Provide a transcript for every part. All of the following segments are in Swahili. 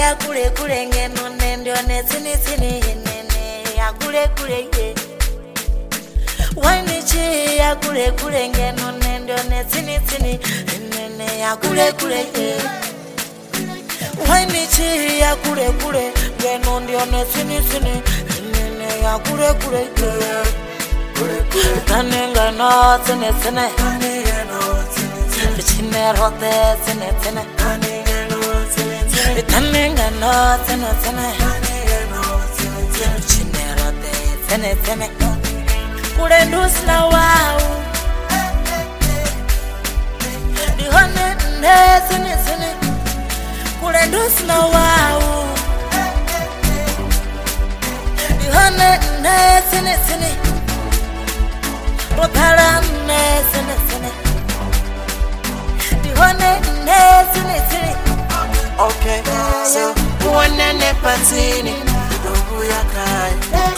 ya kule kule ngeno nendo ne tini tini nene ya kule kule ye. Wine chi ya kule kule ngeno nendo ne tini tini nene ya kule kule ye. Wine chi ya kule kule ngeno ndio ne tini tini nene ya kule kule ye. Tanenga no tene tene Chine rote tene tene Tanenga no tene tene Chine rote tene tene Kure ndus na wau Di hone ne tene tene Kure ndus na wau Di hone ne tene tene Rotara ne tene tene Di hone ne tene tene. Okay, so one ne patini, dobu ya kai.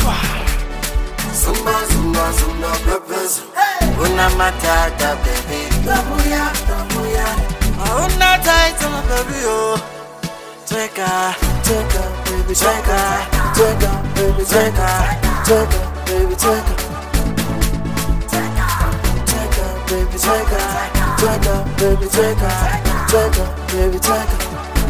Zumba zumba zumba peppers. Una matata baby, dobu ya. Una tight my baby oh. Take her, baby, take her, baby, take her, baby, take her. Baby, take her, baby, take her, baby, take her.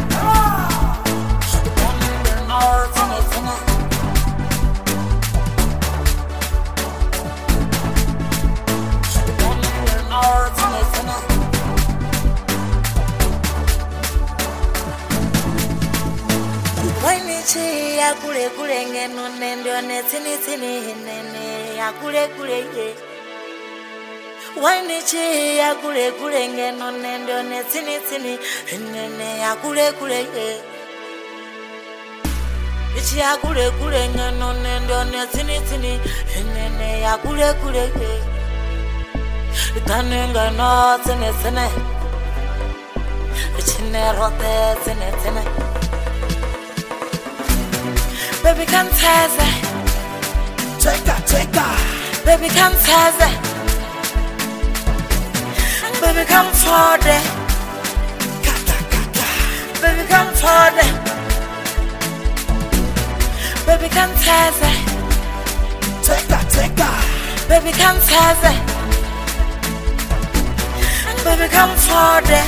Wainichi ya kule kule ngeno nendo ne tini tini nene ya kule kule ye. Wainichi ya kule kule ngeno nendo ne tini tini nene ya kule kule ye. Ichi ya kule kule ngeno nendo ne tini tini nene ya kule kule ye. Tanenga no tene tene Chine rote tene tene. Baby come taze Take her. Baby come taze Baby come for it. Baby come for it. Baby come taze Take her. Baby come taze Baby come for it.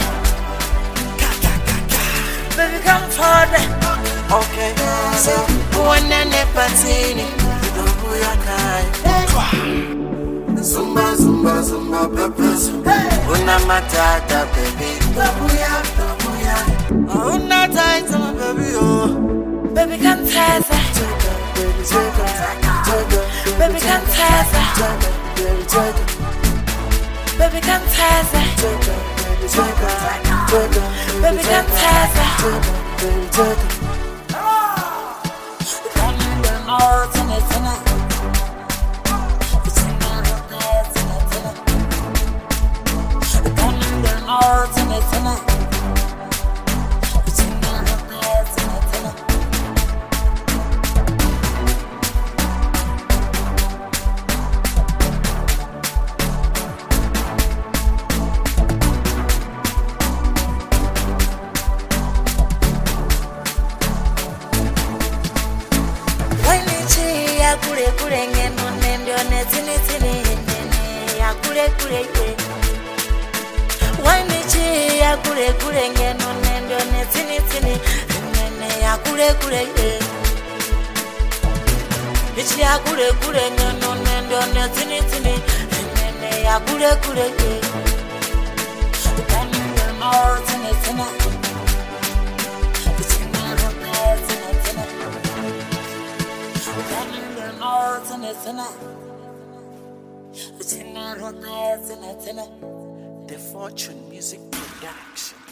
Baby come for it. Okay, so one ne patini, dobu ya kai. Zumba zumba zumba peppers. Una matata baby, dobu ya. Una tight my baby oh. Baby come taze Baby, take her, Baby come taze baby, take her. Baby come taze Baby, take her, Baby come taze baby, take her. Kule kule ngeno nendo ne tini tini nene ya kule kule ye. Wainichi ya kule kule ngeno nendo ne tini tini nene ya kule kule ye. Ichi ya kule kule ngeno nendo ne tini tini nene ya kule kule ye. Tini tini The Fortune Music Production.